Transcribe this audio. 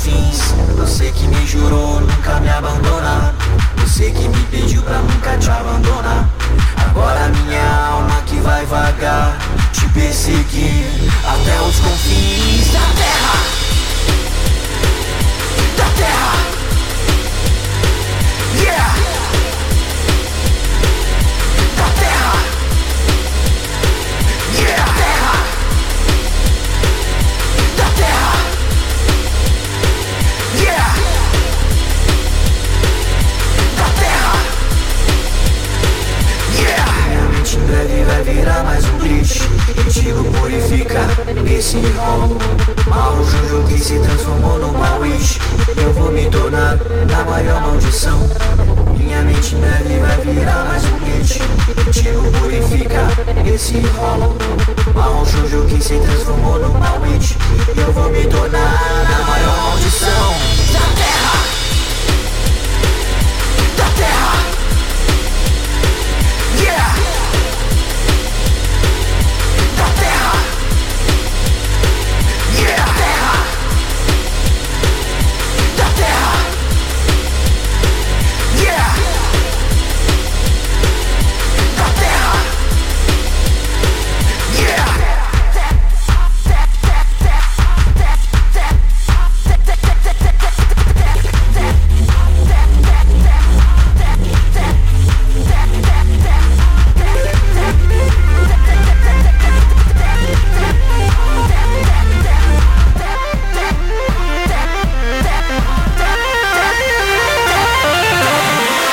confins. Você que me jurou nunca me abandonar. Você que me pediu pra nunca te abandonar. Agora minha alma que vai vagar, te perseguir até os confins da terra. Da terra. Yeah. Da terra. Yeah. Terra. Da terra. Yeah. Da terra. Yeah. Minha mente em breve vai virar mais um glitch. Contigo purifica esse rolo. Mal Jojo que se transformou numa wish. Eu vou me tornar na maior maldição. Minha mente em breve vai virar mais um glitch. Contigo purifica esse rolo. Mal Jojo que se transformou numa witch. Eu vou me tornar na